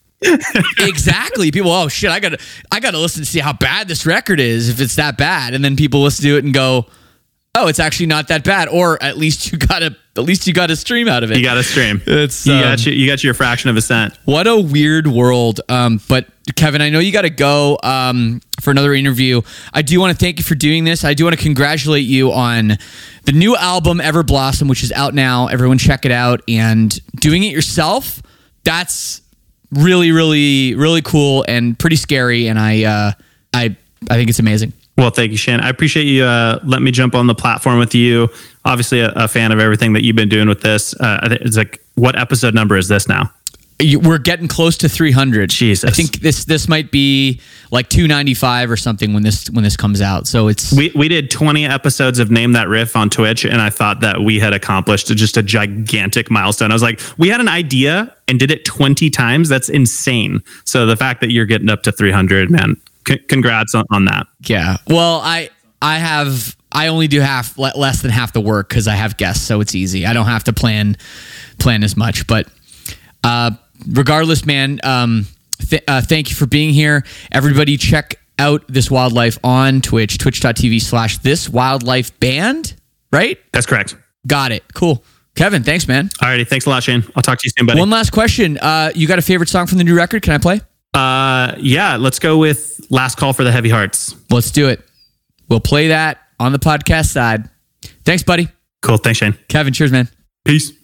exactly. People, oh shit, I gotta I gotta listen to see how bad this record is if it's that bad. And then people listen to it and go, oh, it's actually not that bad. Or at least you got a at least you got a stream out of it. You got to stream. It's, you um, got your, you got your fraction of a cent. What a weird world. Um, but Kevin, I know you got to go um, for another interview. I do want to thank you for doing this. I do want to congratulate you on the new album, Ever Blossom, which is out now. Everyone check it out. And doing it yourself, that's really, really, really cool and pretty scary. And I, uh, I, I think it's amazing. Well, thank you, Shane. I appreciate you uh, letting me jump on the platform with you. Obviously, a, a fan of everything that you've been doing with this. Uh, it's like, what episode number is this now? You- We're getting close to three hundred. Jesus. I think this this might be like two ninety-five or something when this when this comes out. So it's We we did twenty episodes of Name That Riff on Twitch, and I thought that we had accomplished just a gigantic milestone. I was like, we had an idea and did it twenty times. That's insane. So the fact that you're getting up to three hundred, man, c- congrats on, on that. yeah. Well, I I have I only do half le- less than half the work because I have guests, so it's easy. I don't have to plan plan as much. But uh, regardless, man, um, th- uh, thank you for being here. Everybody, check out This Wildlife on Twitch, twitch.tv slash This Wildlife Band. Right? That's correct. Got it. Cool. Kevin, thanks, man. Alrighty, thanks a lot, Shane. I'll talk to you soon, buddy. One last question. Uh, you got a favorite song from the new record? Can I play? Uh, yeah, let's go with Last Call for the Heavy Hearts. Let's do it. We'll play that on the podcast side. Thanks, buddy. Cool. Thanks, Shane. Kevin, cheers, man. Peace.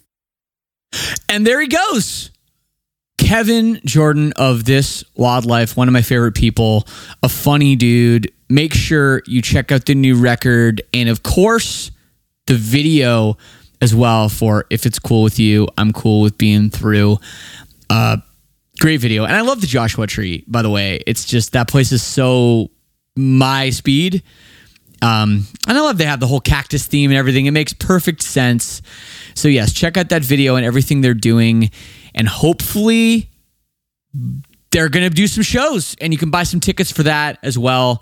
And there he goes. Kevin Jordan of This Wildlife, one of my favorite people, a funny dude. Make sure you check out the new record and, of course, the video as well for If It's Cool With You, I'm Cool With Being Through. Uh, great video. And I love the Joshua Tree, by the way. It's just that place is so my speed. Um, and I love they have the whole cactus theme and everything. It makes perfect sense. So yes, check out that video and everything they're doing. And hopefully they're going to do some shows and you can buy some tickets for that as well.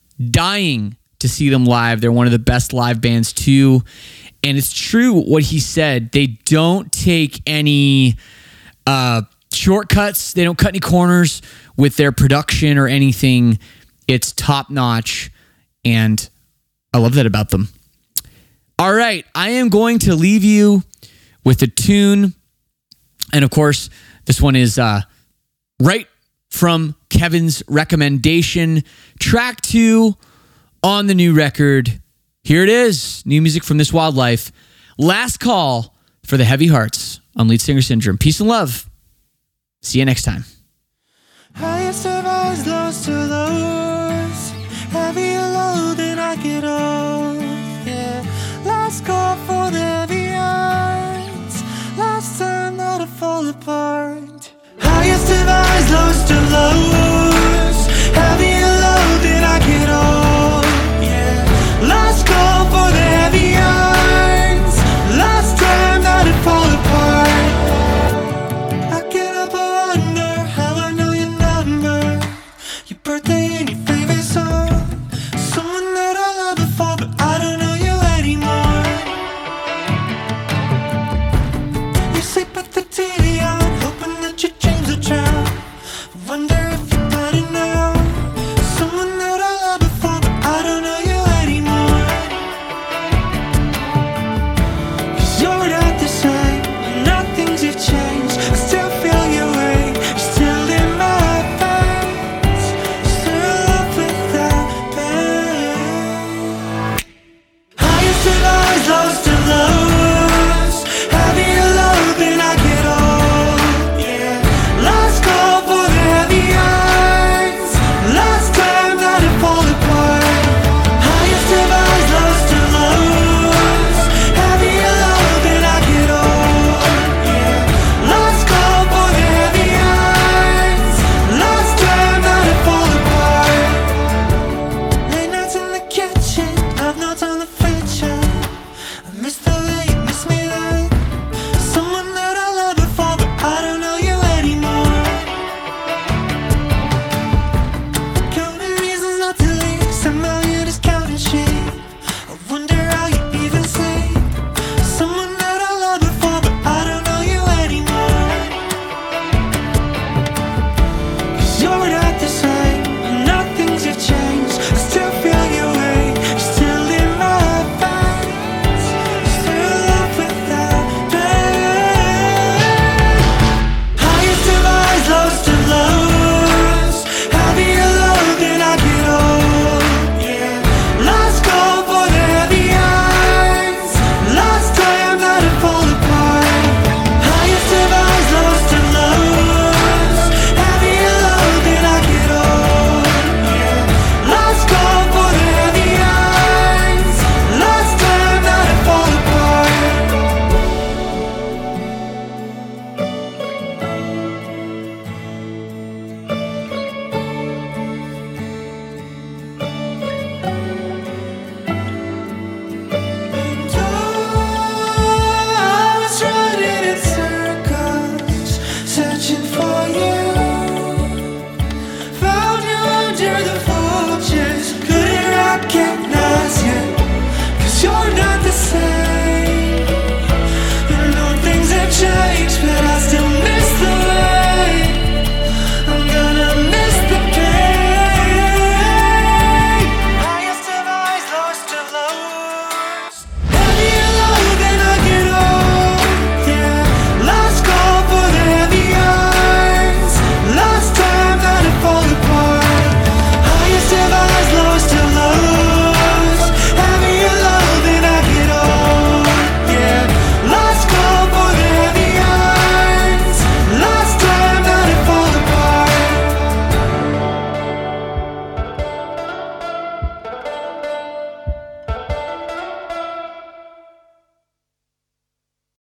Dying to see them live. They're one of the best live bands too. And it's true what he said. They don't take any uh, shortcuts. They don't cut any corners with their production or anything. It's top notch. And I love that about them. All right. I am going to leave you with a tune. And of course, this one is uh, right from Kevin's recommendation. Track two on the new record. Here it is. New music from This Wildlife. Last Call for the Heavy Hearts on Lead Singer Syndrome. Peace and love. See you next time.